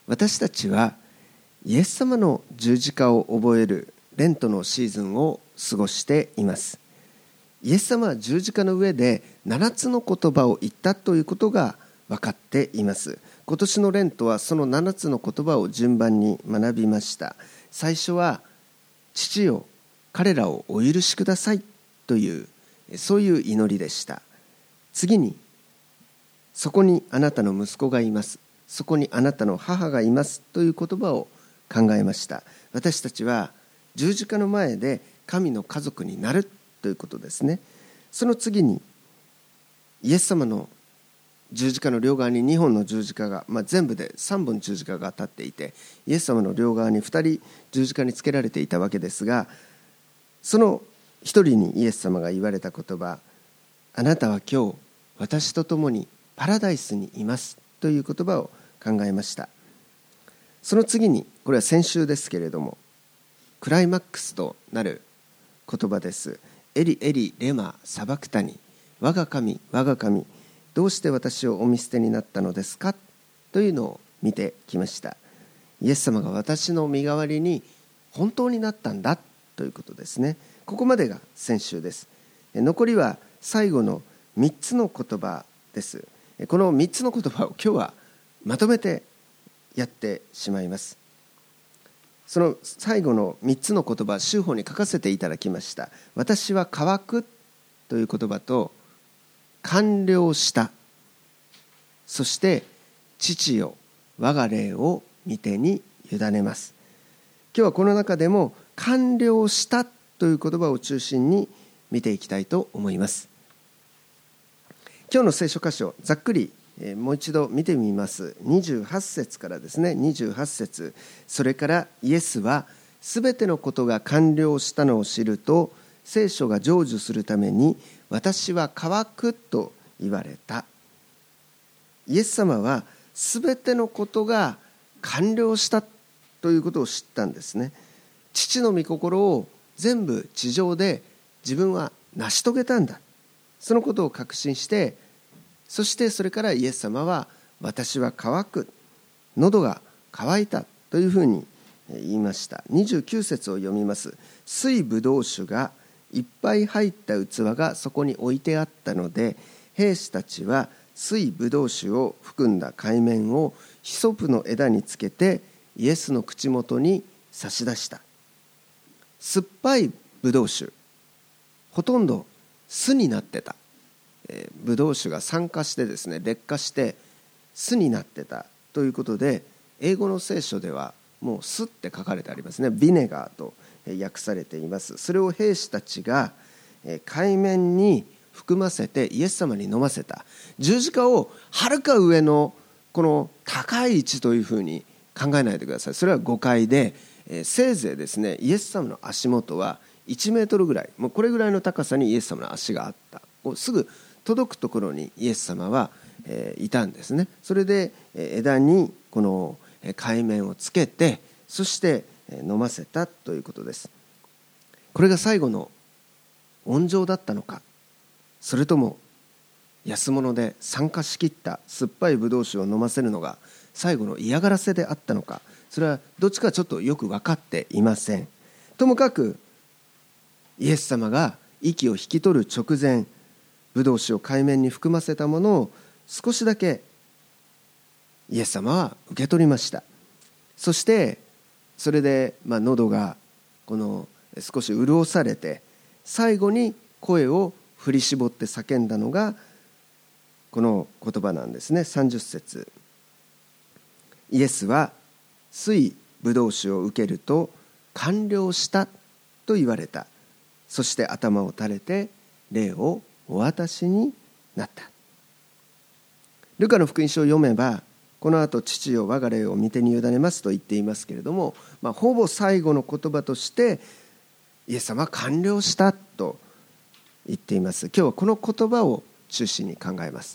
私たちはイエス様の十字架を覚えるレントのシーズンを過ごしています。イエス様は十字架の上で7つの言葉を言ったということが分かっています。今年のレントはその7つの言葉を順番に学びました。最初は、父よ、彼らをお許しくださいというそういう祈りでした。次に、そこにあなたの息子がいます、そこにあなたの母がいますという言葉を考えました。私たちは十字架の前で神の家族になるということですね。その次に、イエス様の十字架の両側に2本の十字架が、全部で3本十字架が立っていて、イエス様の両側に2人十字架につけられていたわけですが、その1人にイエス様が言われた言葉、あなたは今日私と共にパラダイスにいますという言葉を考えました。その次に、これは先週ですけれども、クライマックスとなる言葉です。エリエリレマサバクタニ、我が神我が神、どうして私をお見捨てになったのですかというのを見てきました。イエス様が私の身代わりに本当になったんだということですね。ここまでが先週です。残りは最後の3つの言葉です。この3つの言葉を今日はまとめてやってしまいます。その最後の3つの言葉、修法に書かせていただきました。私は乾くという言葉と、完了した、そして父よ我が霊を御手に委ねます。今日はこの中でも完了したという言葉を中心に見ていきたいと思います。今日の聖書箇所、ざっくりもう一度見てみます。28節からですね。28節、それからイエスはすべてのことが完了したのを知ると、聖書が成就するために私は乾くと言われた。イエス様はすべてのことが完了したということを知ったんですね。父の御心を全部地上で自分は成し遂げたんだ、そのことを確信して、そしてそれからイエス様は私は乾く、喉が渇いたというふうに言いました。29節を読みます。水ぶどう酒がいっぱい入った器がそこに置いてあったので、兵士たちは水ぶどう酒を含んだ海面をヒソプの枝につけてイエスの口元に差し出した。酸っぱいぶどう酒、ほとんど酢になってた。ぶどう酒が酸化してですね、劣化して酢になってたということで、英語の聖書ではもう酢って書かれてありますね。ビネガーと訳されています。それを兵士たちが海面に含ませてイエス様に飲ませた。十字架をはるか上のこの高い位置というふうに考えないでください。それは誤解で、せいぜいですね、イエス様の足元は1メートルぐらい、もうこれぐらいの高さにイエス様の足があった。すぐ届くところにイエス様はいたんですね。それで枝にこの海面をつけて、そして飲ませたということです。これが最後の恩情だったのか、それとも安物で酸化しきった酸っぱいブドウ酒を飲ませるのが最後の嫌がらせであったのか、それはどっちかちょっとよく分かっていません。ともかくイエス様が息を引き取る直前、ブドウ酒を海面に含ませたものを少しだけイエス様は受け取りました。そしてそれで喉が少し潤されて、最後に声を振り絞って叫んだのがこの言葉なんですね。30節、イエスは水ブドウ酒を受けると完了したと言われた。そして頭を垂れて霊をお渡しになった。ルカの福音書を読めば、この後父よ我が霊を御手に委ねますと言っていますけれども、ほぼ最後の言葉としてイエス様は完了したと言っています。今日はこの言葉を中心に考えます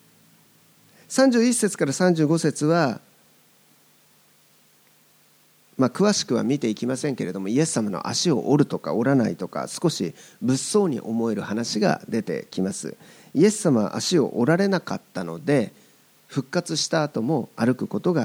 。31節から35節は、詳しくは見ていきませんけれども、イエス様の足を折るとか折らないとか、少し物騒に思える話が出てきます。イエス様は足を折られなかったので、復活した後も歩くことが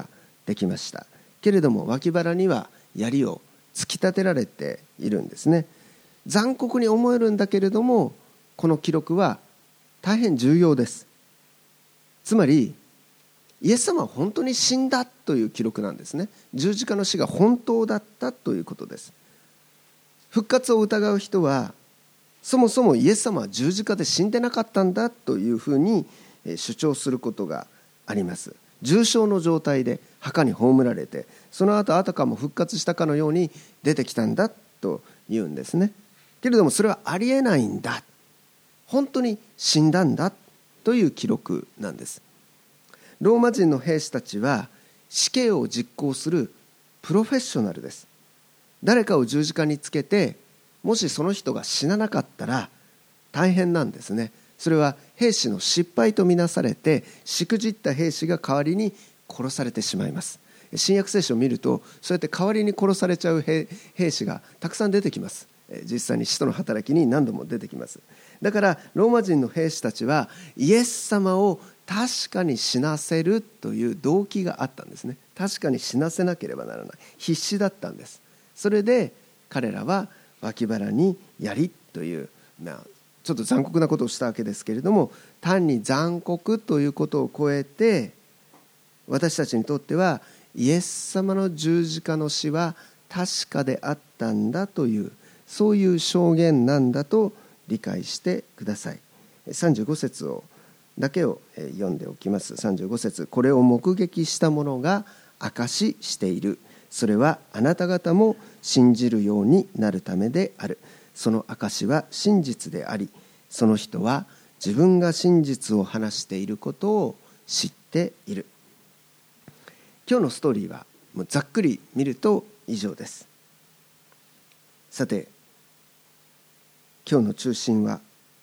できました。けれども脇腹には槍を突き立てられているんですね。残酷に思えるんだけれども、この記録は大変重要です。つまりイエス様は本当に死んだという記録なんですね。十字架の死が本当だったということです。復活を疑う人はそもそもイエス様は十字架で死んでなかったんだというふうに主張することがあります。重傷の状態で墓に葬られて、その後あたかも復活したかのように出てきたんだと言うんですね。けれどもそれはありえないんだ、本当に死んだんだという記録なんです。ローマ人の兵士たちは死刑を実行するプロフェッショナルです。誰かを十字架につけて、もしその人が死ななかったら大変なんですね。それは兵士の失敗とみなされて、しくじった兵士が代わりに殺されてしまいます。新約聖書を見ると、そうやって代わりに殺されちゃう兵士がたくさん出てきます。実際に使徒の働きに何度も出てきます。だからローマ人の兵士たちはイエス様を確かに死なせるという動機があったんですね。確かに死なせなければならない、必死だったんです。それで彼らは脇腹に槍というちょっと残酷なことをしたわけですけれども、単に残酷ということを超えて、私たちにとってはイエス様の十字架の死は確かであったんだという、そういう証言なんだと理解してください。35節だけを読んでおきます。35節、これを目撃した者が証ししている。それはあなた方も信じるようになるためである。その証は真実であり、その人は自分が真実を話していることを知っている。今日のストーリーはもうざっくり見ると以上です。さて、今日の中心は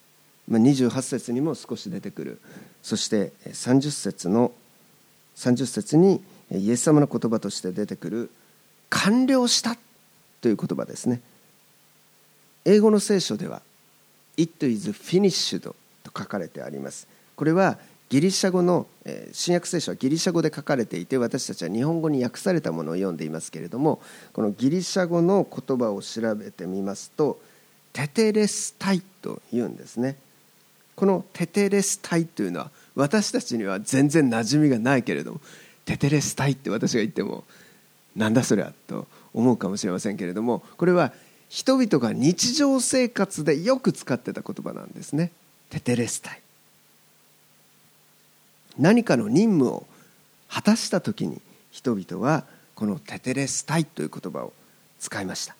28節にも少し出てくる、そして30節にイエス様の言葉として出てくる完了したという言葉ですね。英語の聖書では It is finished と書かれてあります。これはギリシャ語の新約聖書はギリシャ語で書かれていて、私たちは日本語に訳されたものを読んでいますけれども、このギリシャ語の言葉を調べてみますとテテレスタイというんですね。このテテレスタイというのは私たちには全然馴染みがないけれども、テテレスタイって私が言ってもなんだそりゃと思うかもしれませんけれども、これは人々が日常生活でよく使ってた言葉なんですね。テテレスタイ、何かの任務を果たしたときに人々はこのテテレスタイという言葉を使いました。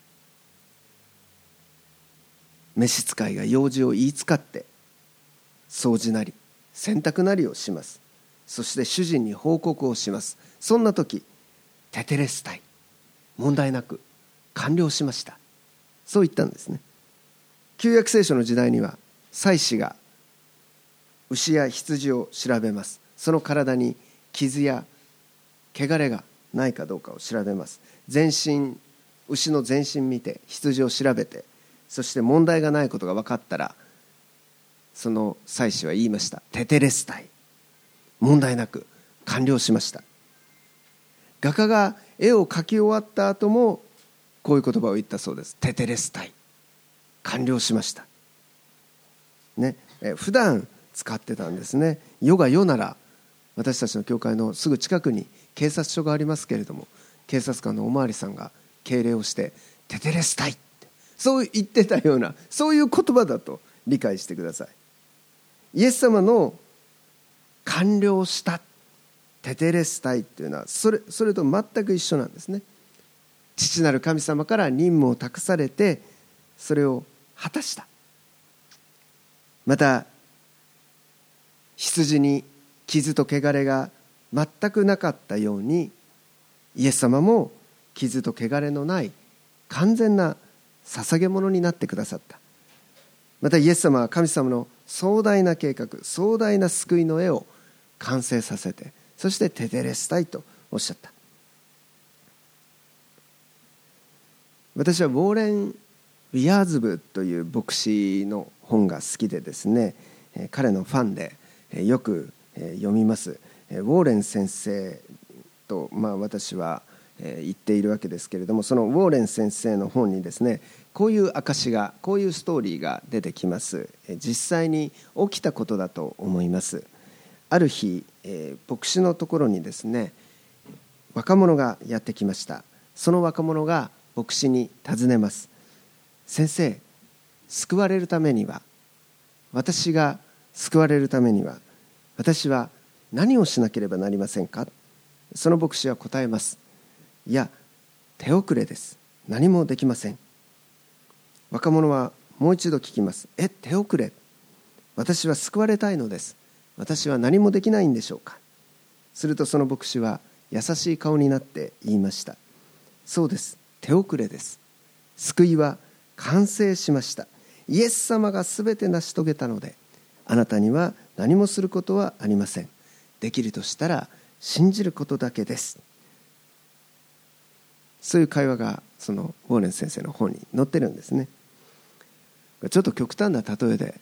召使いが用事を言いつかって掃除なり洗濯なりをします。そして主人に報告をします。そんな時テテレスタイ、問題なく完了しました、そう言ったんですね。旧約聖書の時代には祭司が牛や羊を調べます。その体に傷や汚れがないかどうかを調べます。全身、牛の全身見て羊を調べて、そして問題がないことが分かったら、その祭司は言いました。テテレスタイ、問題なく完了しました。画家が絵を描き終わった後もこういう言葉を言ったそうです。テテレスタイ、完了しました、ね。普段使ってたんですね。世が世なら私たちの教会のすぐ近くに警察署がありますけれども、警察官のおまわりさんが敬礼をしてテテレスタイってそう言ってたような、そういう言葉だと理解してください。イエス様の完了したテテレスタイというのはそれと全く一緒なんですね。父なる神様から任務を託されてそれを果たした。また羊に傷と汚れが全くなかったように、イエス様も傷と汚れのない完全な捧げ物になってくださった。またイエス様は神様の壮大な計画、壮大な救いの絵を完成させて、そしてテテレスタイとおっしゃった。私はウォーレン・ウィアーズブという牧師の本が好きでですね、彼のファンでよく読みます。ウォーレン先生と、私は言っているわけですけれども、そのウォーレン先生の本にですね、こういう証が、こういうストーリーが出てきます。実際に起きたことだと思います。ある日、牧師のところにですね、若者がやってきました。その若者が牧師に尋ねます。先生、救われるためには、私が救われるためには、私は何をしなければなりませんか。その牧師は答えます。いや、手遅れです。何もできません。若者はもう一度聞きます。手遅れ。私は救われたいのです。私は何もできないんでしょうか。するとその牧師は優しい顔になって言いました。そうです。手遅れです。救いは完成しました。イエス様がすべて成し遂げたので、あなたには何もすることはありません。できるとしたら信じることだけです。そういう会話がそのウォーレン先生の本に載ってるんですね。ちょっと極端な例えで、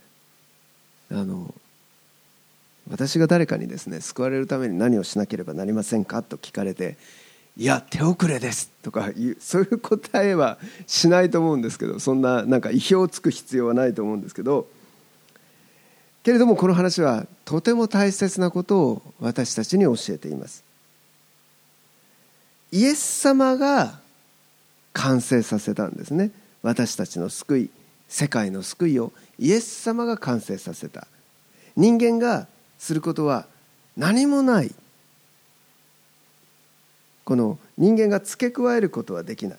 私が誰かにですね、救われるために何をしなければなりませんかと聞かれて、いや手遅れですとかそういう答えはしないと思うんですけど、そんななんか意表をつく必要はないと思うんですけど、けれどもこの話はとても大切なことを私たちに教えています。イエス様が完成させたんですね。私たちの救い、世界の救いをイエス様が完成させた。人間がすることは何もない。この人間が付け加えることはできない。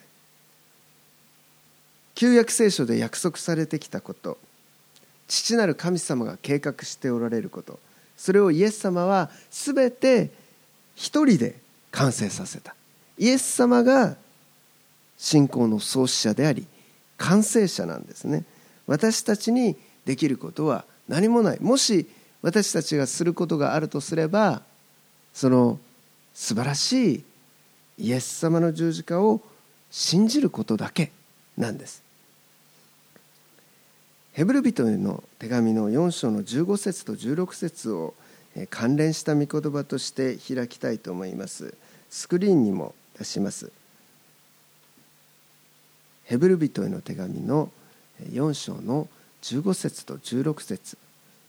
旧約聖書で約束されてきたこと、父なる神様が計画しておられること、それをイエス様はすべて一人で完成させた。イエス様が信仰の創始者であり完成者なんですね。私たちにできることは何もない。もし私たちがすることがあるとすれば、その素晴らしいイエス様の十字架を信じることだけなんです。ヘブル人への手紙の4章の15節と16節を関連した御言葉として開きたいと思います。スクリーンにも出します。ヘブル人への手紙の4章の15節と16節。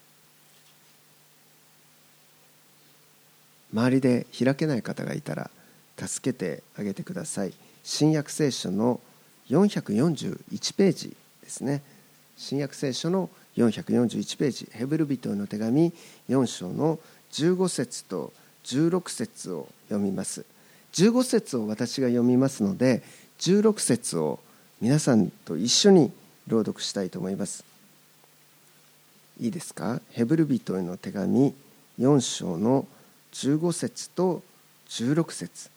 周りで開けない方がいたら助けてあげてください。新約聖書の441ページですね。新約聖書の441ページ、ヘブル人への手紙4章の15節と16節を読みます。15節を私が読みますので、16節を皆さんと一緒に朗読したいと思います。いいですか？ヘブル人への手紙4章の15節と16節。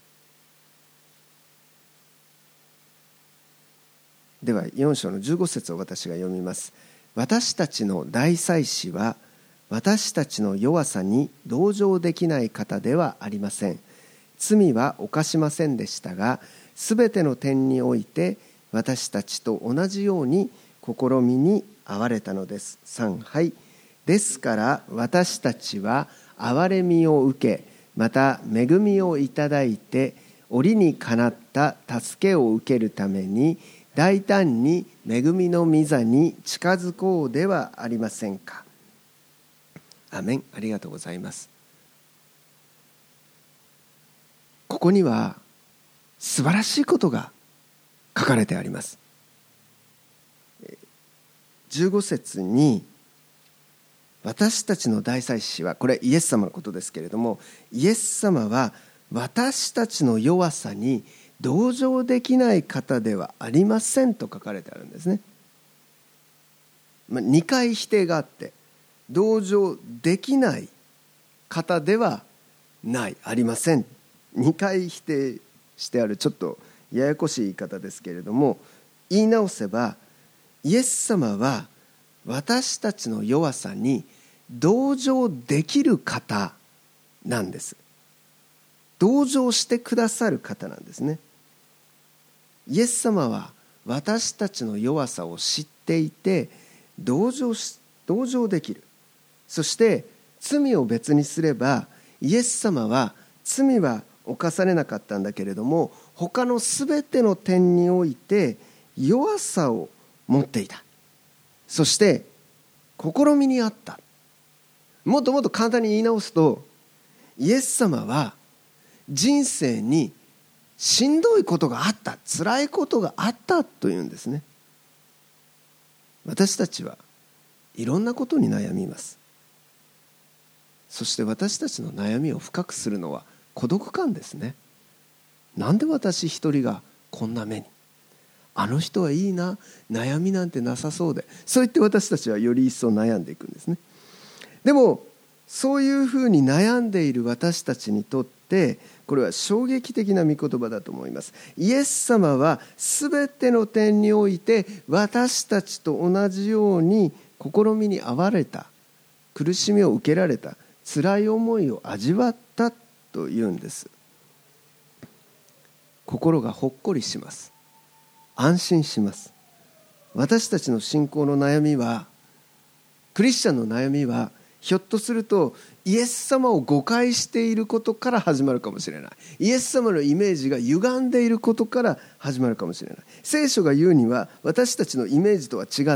では4章の15節を私が読みます。私たちの大祭司は私たちの弱さに同情できない方ではありません。罪は犯しませんでしたが、すべての点において私たちと同じように試みに遭われたのです。3、はい。ですから私たちは憐れみを受け、また恵みをいただいて、折にかなった助けを受けるために大胆に恵みの御座に近づこうではありませんか。アメン。ありがとうございます。ここには素晴らしいことが書かれてあります。15節に私たちの大祭司は、これイエス様のことですけれども、イエス様は私たちの弱さに同情できない方ではありませんと書かれてあるんですね。2回否定があって、同情できない方ではない、ありません。2回否定してある、ちょっとややこしい言い方ですけれども、言い直せばイエス様は私たちの弱さに同情できる方なんです。同情してくださる方なんですね。イエス様は私たちの弱さを知っていて同情できる。そして罪を別にすればイエス様は罪は侵されなかったんだけれども、他のすべての点において弱さを持っていた。そして試みにあった。もっともっと簡単に言い直すと、イエス様は人生にしんどいことがあった、辛いことがあったというんですね。私たちはいろんなことに悩みます。そして私たちの悩みを深くするのは孤独感ですね。なんで私一人がこんな目に、あの人はいいな、悩みなんてなさそうで、そう言って私たちはより一層悩んでいくんですね。でもそういうふうに悩んでいる私たちにとって、これは衝撃的な御言葉だと思います。イエス様はすべての点において私たちと同じように試みに遭われた、苦しみを受けられた、辛い思いを味わったというんです。心がほっこりします。安心します。私たちの信仰の悩みは、クリスチャンの悩みは、ひょっとするとイエス様を誤解していることから始まるかもしれない。イエス様のイメージが歪んでいることから始まるかもしれない。聖書が言うには、私たちのイメージとは違って、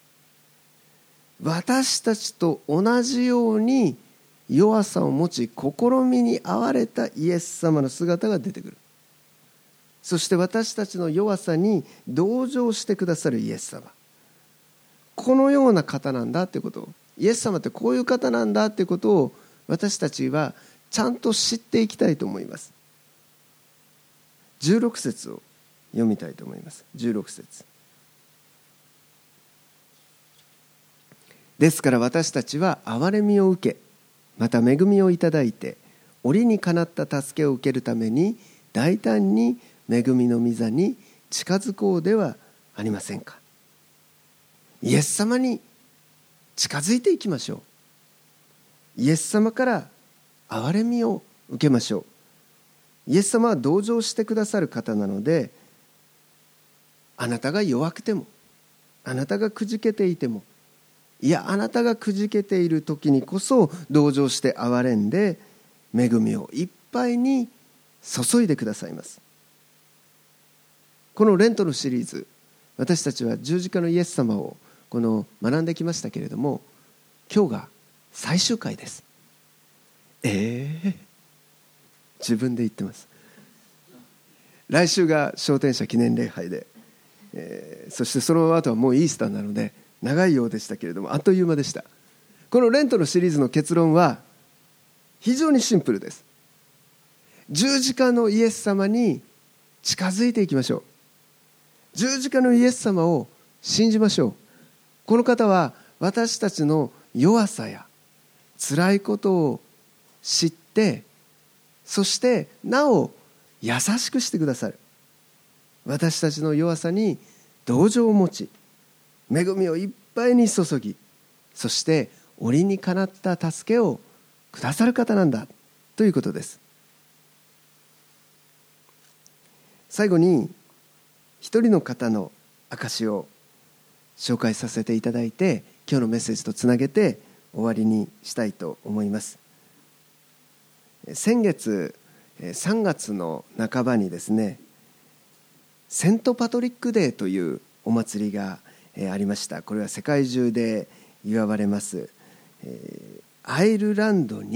私たちと同じように弱さを持ち試みに遭われたイエス様の姿が出てくる。そして私たちの弱さに同情してくださるイエス様、このような方なんだということを、イエス様ってこういう方なんだということを私たちはちゃんと知っていきたいと思います。16節を読みたいと思います。16節。ですから私たちは憐れみを受け、また恵みをいただいて、折にかなった助けを受けるために大胆に恵みの御座に近づこうではありませんか。イエス様に近づいていきましょう。イエス様から憐れみを受けましょう。イエス様は同情してくださる方なので、あなたが弱くても、あなたがくじけていても、いやあなたがくじけている時にこそ同情して憐れんで、恵みをいっぱいに注いでくださいます。このレントのシリーズ、私たちは十字架のイエス様を学んできましたけれども、今日が最終回です。自分で言ってます。来週が昇天者記念礼拝で、そしてその後はもうイースターなので長いようでしたけれども、あっという間でした。このレントのシリーズの結論は非常にシンプルです。十字架のイエス様に近づいていきましょう。十字架のイエス様を信じましょう。この方は私たちの弱さや辛いことを知って、そしてなお優しくしてくださる。私たちの弱さに同情を持ち、恵みをいっぱいに注ぎ、そして折にかなった助けをくださる方なんだということです。最後に一人の方の証を紹介させていただいて、今日のメッセージとつなげて終わりにしたいと思います。先月3月の半ばにですね、セントパトリックデーというお祭りがありました。これは世界中で祝われます。アイルランドって、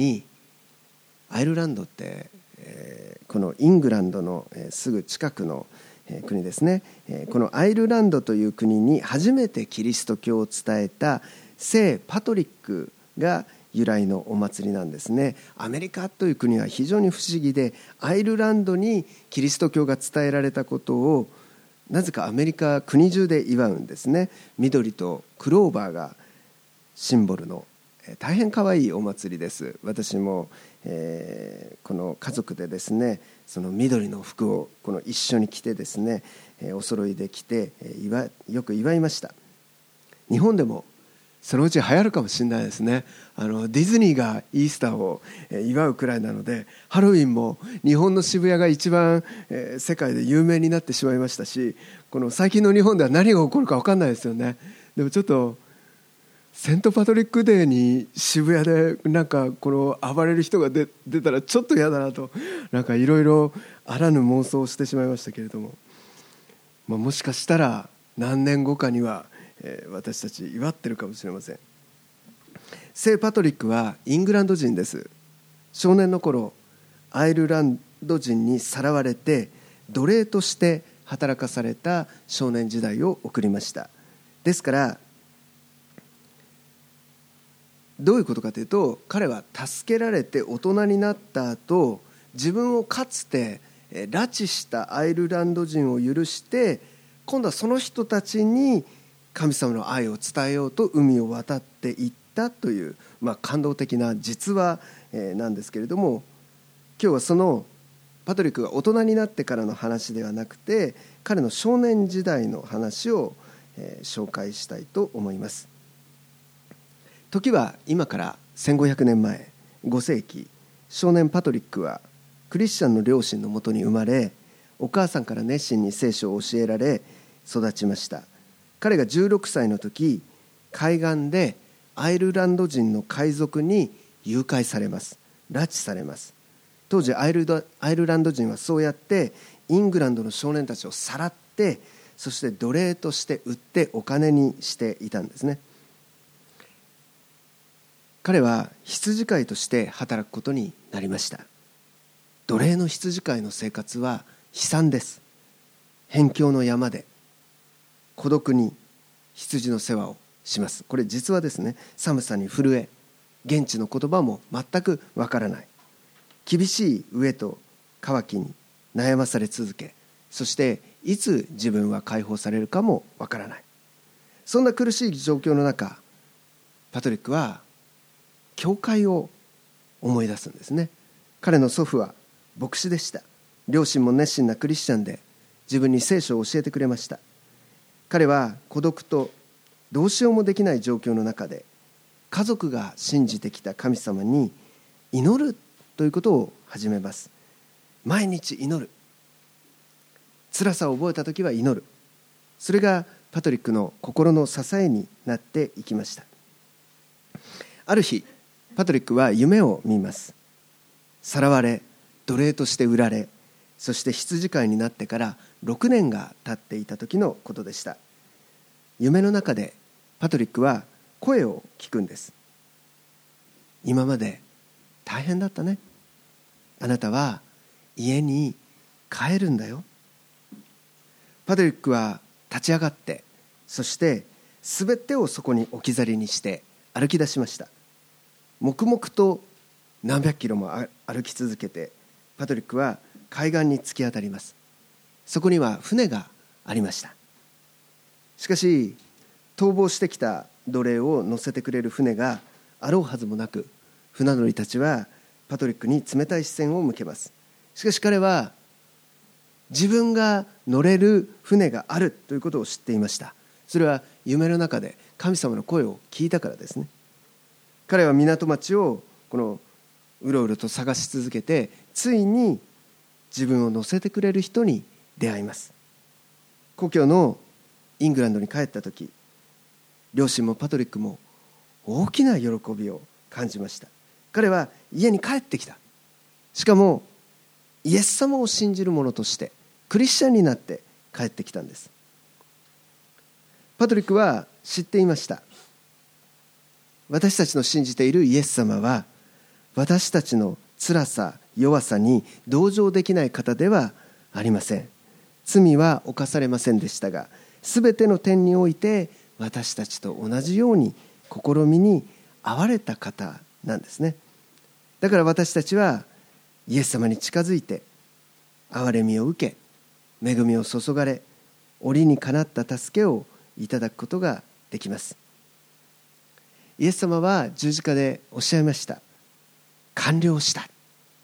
このイングランドのすぐ近くの国ですね。このアイルランドという国に初めてキリスト教を伝えた聖パトリックが由来のお祭りなんですね。アメリカという国は非常に不思議で、アイルランドにキリスト教が伝えられたことをなぜかアメリカ国中で祝うんですね。緑とクローバーがシンボルの大変可愛いお祭りです。私も、この家族でですね、その緑の服を一緒に着てですね、お揃いで着てよく祝いました。日本でもそのうち流行るかもしれないですね。ディズニーがイースターを祝うくらいなので、ハロウィンも日本の渋谷が一番世界で有名になってしまいましたし、この最近の日本では何が起こるか分かんないですよね。でもちょっとセントパトリックデーに渋谷でなんかこの暴れる人が出たらちょっと嫌だなと、なんかいろいろあらぬ妄想をしてしまいましたけれども、もしかしたら何年後かには、私たち祝ってるかもしれません。聖パトリックはイングランド人です。少年の頃アイルランド人にさらわれて奴隷として働かされた少年時代を送りました。ですからどういうことかというと、彼は助けられて大人になった後、自分をかつて拉致したアイルランド人を許して、今度はその人たちに神様の愛を伝えようと海を渡っていったという、感動的な実話なんですけれども、今日はそのパトリックが大人になってからの話ではなくて、彼の少年時代の話を紹介したいと思います。時は今から1500年前、5世紀、少年パトリックはクリスチャンの両親のもとに生まれ、お母さんから熱心に聖書を教えられ育ちました。彼が16歳の時、海岸でアイルランド人の海賊に誘拐されます。拉致されます。当時アイルランド人はそうやってイングランドの少年たちをさらって、そして奴隷として売ってお金にしていたんですね。彼は羊飼いとして働くことになりました。奴隷の羊飼いの生活は悲惨です。辺境の山で孤独に羊の世話をします。これ実はですね、寒さに震え、現地の言葉も全くわからない、厳しい飢えと渇きに悩まされ続け、そしていつ自分は解放されるかもわからない、そんな苦しい状況の中、パトリックは教会を思い出すんですね。彼の祖父は牧師でした。両親も熱心なクリスチャンで、自分に聖書を教えてくれました。彼は孤独とどうしようもできない状況の中で、家族が信じてきた神様に祈るということを始めます。毎日祈る。辛さを覚えたときは祈る。それがパトリックの心の支えになっていきました。ある日、パトリックは夢を見ます。さらわれ、奴隷として売られ、そして羊飼いになってから6年が経っていた時のことでした。夢の中でパトリックは声を聞くんです。今まで大変だったね。あなたは家に帰るんだよ。パトリックは立ち上がって、そして全てをそこに置き去りにして歩き出しました。黙々と何百キロも歩き続けて、パトリックは海岸に突き当たります。そこには船がありました。しかし逃亡してきた奴隷を乗せてくれる船があろうはずもなく、船乗りたちはパトリックに冷たい視線を向けます。しかし彼は自分が乗れる船があるということを知っていました。それは夢の中で神様の声を聞いたからですね。彼は港町をうろうろと探し続けて、ついに自分を乗せてくれる人に出会います。故郷のイングランドに帰った時、両親もパトリックも大きな喜びを感じました。彼は家に帰ってきた。しかもイエス様を信じる者としてクリスチャンになって帰ってきたんです。パトリックは知っていました。私たちの信じているイエス様は、私たちの辛さ弱さに同情できない方ではありません。罪は犯されませんでしたが、すべての点において私たちと同じように試みに遭われた方なんですね。だから私たちはイエス様に近づいて、憐れみを受け、恵みを注がれ、折にかなった助けをいただくことができます。イエス様は十字架でおっしゃいました。完了した。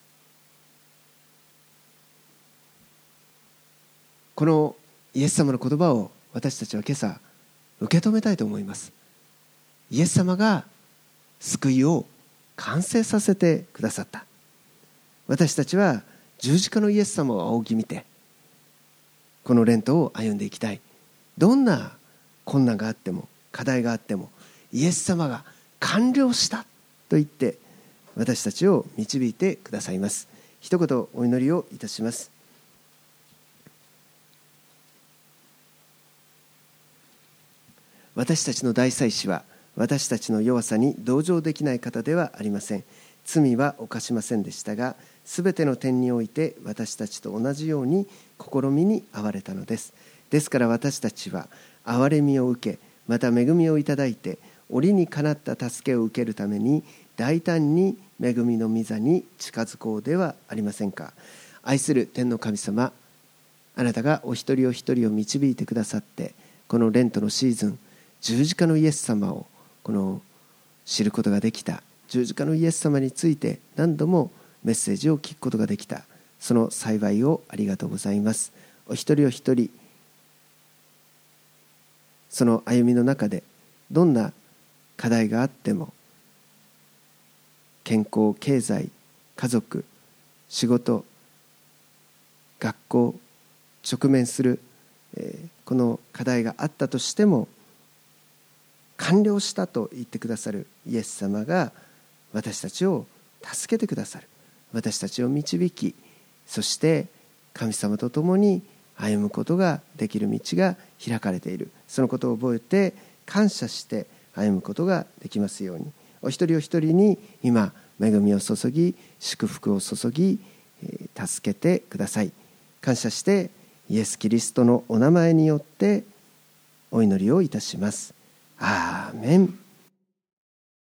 このイエス様の言葉を私たちは今朝受け止めたいと思います。イエス様が救いを完成させてくださった。私たちは十字架のイエス様を仰ぎ見て、このレントを歩んでいきたい。どんな困難があっても、課題があっても、 イエス様が完了したと言って私たちを導いてくださいます。一言お祈りをいたします。私たちの大祭司は私たちの弱さに同情できない方ではありません。罪は犯しませんでしたが、すべての点において私たちと同じように試みに遭われたのです。ですから私たちは憐れみを受け、また恵みをいただいて、折にかなった助けを受けるために大胆に恵みの御座に近づこうではありませんか。愛する天の神様、あなたがお一人お一人を導いてくださって、このレントのシーズン、十字架のイエス様を知ることができた。十字架のイエス様について何度もメッセージを聞くことができた。その幸いをありがとうございます。お一人お一人、その歩みの中でどんな課題があっても、健康、経済、家族、仕事、学校、直面する、この課題があったとしても、完了したと言ってくださるイエス様が私たちを助けてくださる。私たちを導き、そして神様と共に歩むことができる道が開かれている。そのことを覚えて感謝して歩むことができますように、お一人お一人に今恵みを注ぎ、祝福を注ぎ、助けてください。感謝してイエス・キリストのお名前によってお祈りをいたします。アーメン。